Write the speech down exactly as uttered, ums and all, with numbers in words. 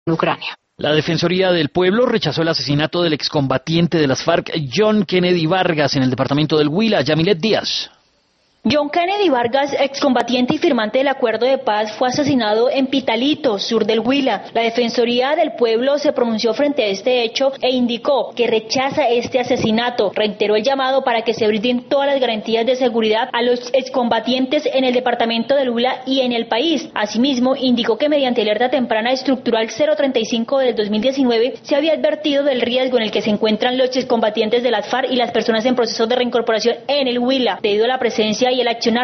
Ucrania. La Defensoría del Pueblo rechazó el asesinato del excombatiente de las FARC, John Kennedy Vargas, en el departamento del Huila. Yamilet Díaz. John Kennedy Vargas, excombatiente y firmante del acuerdo de paz, fue asesinado en Pitalito, sur del Huila. La Defensoría del Pueblo se pronunció frente a este hecho e indicó que rechaza este asesinato. Reiteró el llamado para que se brinden todas las garantías de seguridad a los excombatientes en el departamento del Huila y en el país. Asimismo, indicó que mediante alerta temprana estructural cero treinta y cinco del dos mil diecinueve se había advertido del riesgo en el que se encuentran los excombatientes de las FARC y las personas en proceso de reincorporación en el Huila, debido a la presencia y el accionar